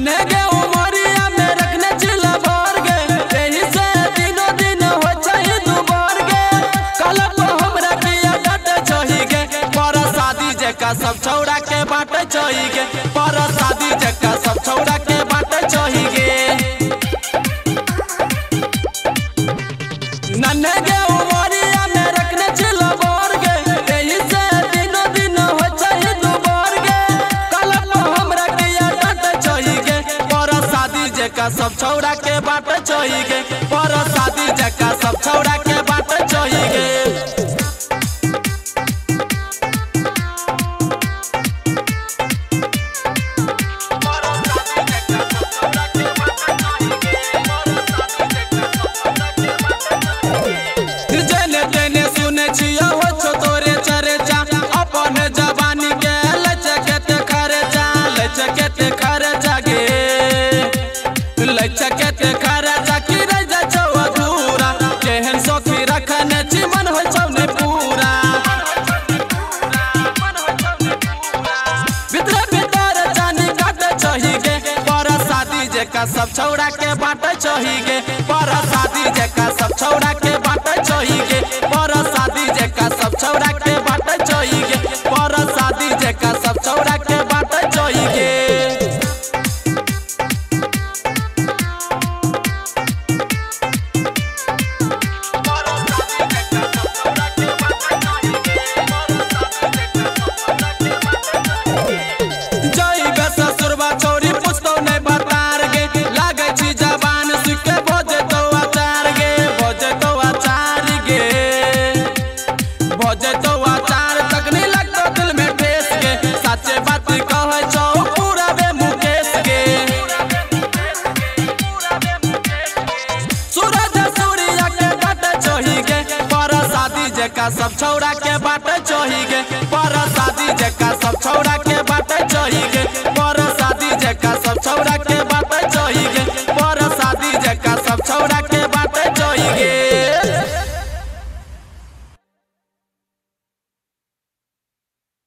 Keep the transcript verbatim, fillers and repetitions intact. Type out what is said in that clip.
नन्हे गे उमरिया में रखने चिला भर गे यही से दिनों दिन हो चाहिए तू बर गे कल तो हमरा किया डट चही गे पर शादी जका सब छौड़ा के बाटे चही गे पर शादी जका सब छौड़ा के बाटे चही गे नन्हे गे उमरिया में रखने चिला भर गे यही से दिनों दिन हो चाहिए तू बर गे कल तो हमरा किया डट चही गे पर शादी जका सब छौड़ा के बाटे चही गे पर शादी जका सब छौड़ा के बाटे चही गे चकेते खर्चा की रजा छौ अधूरा केहन सोखी रखने जीवन हो छौ ने पूरा भीतर भीतर जानी काट चही गे पर शादी जका सब छौड़ा के बाटे चही गे पर शादी जका सब छौड़ा के बाटे चही गे पर शादी जका सब छौड़ा के बाटे चही गे पर शादी जका सब छौड़ा के बाटे चही गे सब छौड़ा के बाटे चही गे पर शादी जका